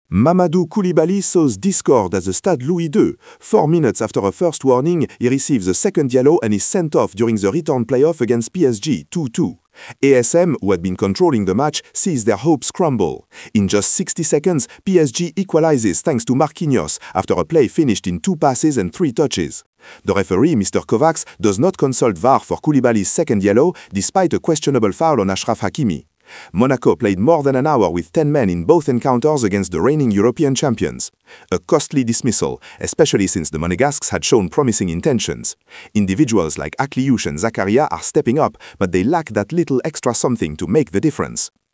Mamadou Koulibaly sows discord at the Stade Louis II. 4 minutes after a first warning, he receives a second yellow and is sent off during the return playoff against PSG 2-2. ASM, who had been controlling the match, sees their hopes crumble. In just 60 seconds, PSG equalizes thanks to Marquinhos after a play finished in 2 passes and 3 touches. The referee, Mr. Kovacs, does not consult VAR for Koulibaly's second yellow, despite a questionable foul on Achraf Hakimi. Monaco played more than an hour with 10 men in both encounters against the reigning European champions. A costly dismissal, especially since the Monegasques had shown promising intentions. Individuals like Akliouche and Zakaria are stepping up, but they lack that little extra something to make the difference.